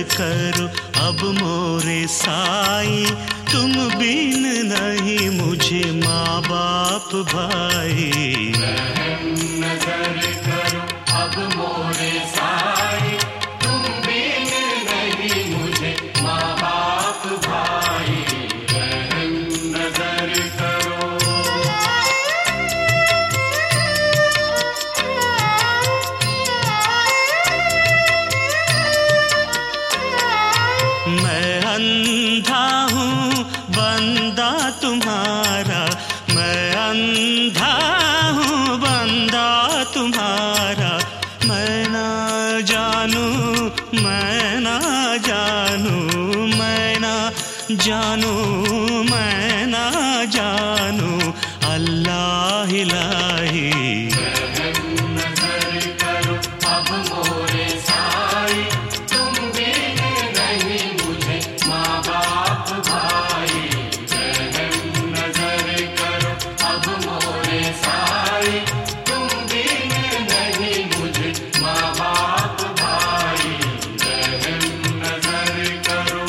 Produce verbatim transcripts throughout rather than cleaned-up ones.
करो अब मोरे साई, तुम बिन नहीं मुझे माँ बाप भाई। नजर करो अब मोरे साई, तुम बिन नहीं मुझे माँ बाप भाई। नजर करो मैं अंधा हूँ बंदा तुम्हारा, मैं अंधा हूँ बंदा तुम्हारा। मैं ना जानू मैं ना जानू मैं ना जानू मैं ना जानू अल्लाह इलाही। नजर करो अब मोरे साई, तुम बिन नहीं मुझे माँ बाप भाई। नजर करो अब मोरे साई, तुम बिन नहीं मुझे माँ बाप भाई। नजर करो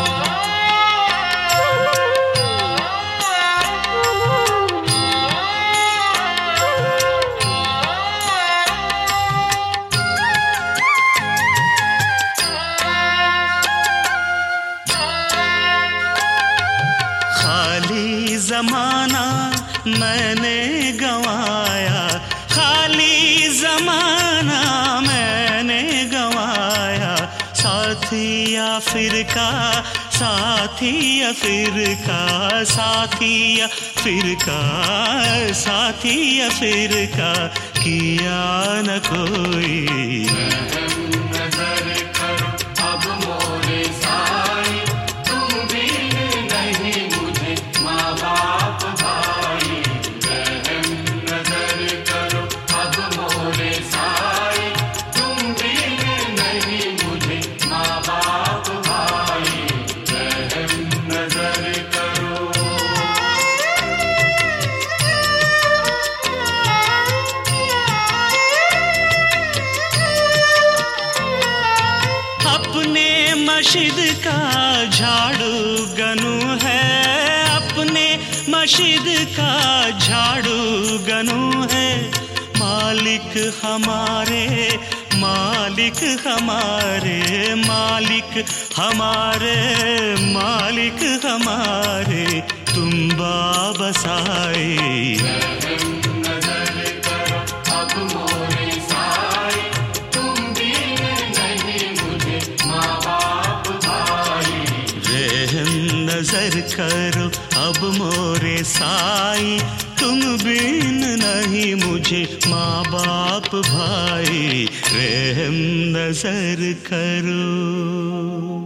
खाली जमाना मैंने गंवाया, खाली जमाना मैंने गंवाया। साथी या फिरका साथी या फिरका साथी या फिरका साथी या फिरका किया न कोई। नजर करो अब मोरे साई, तुम बिन नहीं मुझे माँ बाप भाई। नजर करो अब मोरे साई, तुम बिन नहीं मुझे माँ बाप भाई। नजर करो अपने मस्जिद का झाड़ू गनू है, अपने मस्जिद का झाड़ू गनू है। मालिक हमारे मालिक हमारे मालिक हमारे मालिक हमारे तुम बाबसाए। नजर करो अब मोरे साई, तुम बिन नहीं मुझे माँ बाप भाई। रहम नजर करो अब मोरे साई, तुम बिन नहीं मुझे माँ बाप भाई। रहम नजर करो।